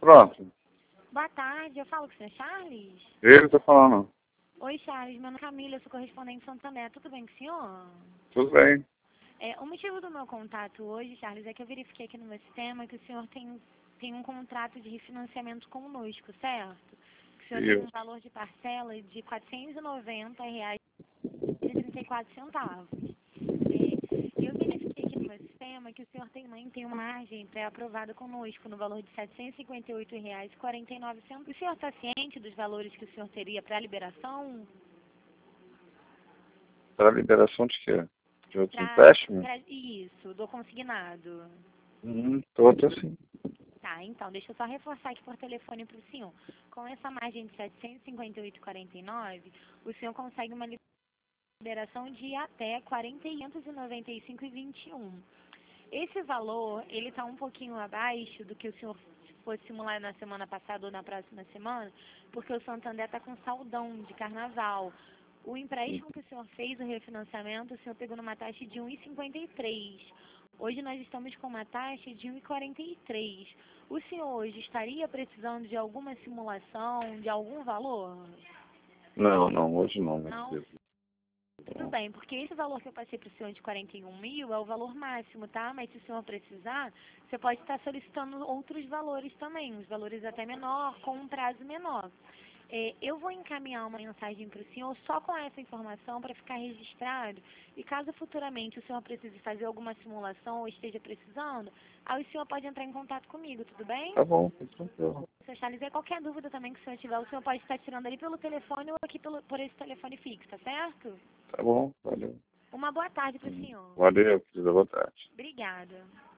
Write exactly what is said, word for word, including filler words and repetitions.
Pronto. Boa tarde, eu falo com o senhor Charles? Ele tá falando. Oi, Charles, meu nome é Camila, eu sou correspondente em Santander. Tudo bem com o senhor? Tudo bem. É, o motivo do meu contato hoje, Charles, é que eu verifiquei aqui no meu sistema que o senhor tem, tem um contrato de refinanciamento conosco, certo? Que o senhor tem um Isso. valor de parcela de quatrocentos e noventa reais e trinta e quatro centavos. É, eu verifiquei aqui no meu sistema que o senhor também tem uma margem pré-aprovada conosco no valor de setecentos e cinquenta e oito reais e quarenta e nove centavos. O senhor está ciente dos valores que o senhor teria para a liberação? Para liberação de quê? De outro Pra, empréstimo? pra, isso, do consignado. Uhum, todo assim. Tá, então, deixa eu só reforçar aqui por telefone para o senhor. Com essa margem de setecentos e cinquenta e oito reais e quarenta e nove centavos, o senhor consegue uma liberação de até quatrocentos e noventa e cinco reais e vinte e um centavos. Esse valor, ele está um pouquinho abaixo do que o senhor fosse simular na semana passada ou na próxima semana, porque o Santander está com saldão de carnaval. O empréstimo que o senhor fez, o refinanciamento, o senhor pegou numa taxa de um vírgula cinquenta e três. Hoje nós estamos com uma taxa de um vírgula quarenta e três. O senhor hoje estaria precisando de alguma simulação, de algum valor? Não, não, hoje não, meu Não? Deus. Tudo bem, porque esse valor que eu passei para o senhor de quarenta e um mil é o valor máximo, tá? Mas se o senhor precisar, você pode estar solicitando outros valores também, os valores até menor, com um prazo menor. É, eu vou encaminhar uma mensagem para o senhor só com essa informação para ficar registrado. E caso futuramente o senhor precise fazer alguma simulação ou esteja precisando, aí o senhor pode entrar em contato comigo, tudo bem? Tá bom, tá tranquilo. Seu Charles, e qualquer dúvida também que o senhor tiver, o senhor pode estar tirando ali pelo telefone ou aqui pelo, por esse telefone fixo, tá certo? Tá bom, valeu. Uma boa tarde para o Hum, senhor. Valeu, querida, boa tarde. Obrigada.